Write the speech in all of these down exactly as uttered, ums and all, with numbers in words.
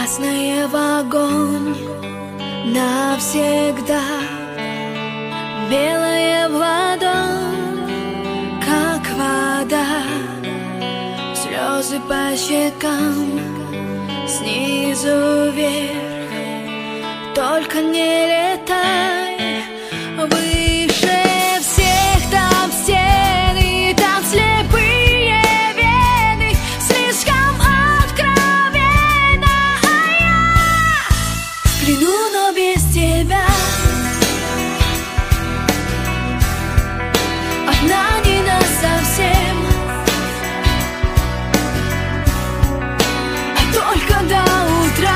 Красное в огонь навсегда, белое в ладонь, как вода. Слезы по щекам, снизу вверх, только не летай выше всех. Там стены, там слепые вены, слишком откровенно, а я в плену, но без тебя. Одна не насовсем, а только до утра.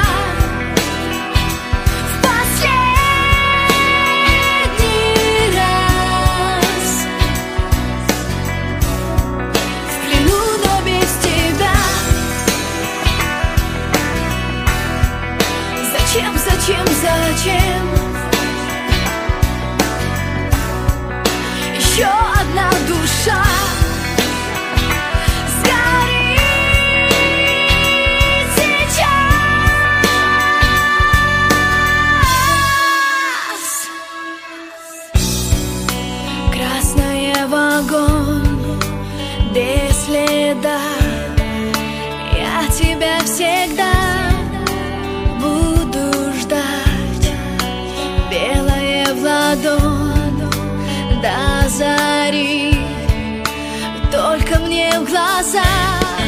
Зачем, зачем, зачем еще одна душа сгорит сейчас? Красное в огонь без следа, я тебя всегда до зари, только мне в глаза.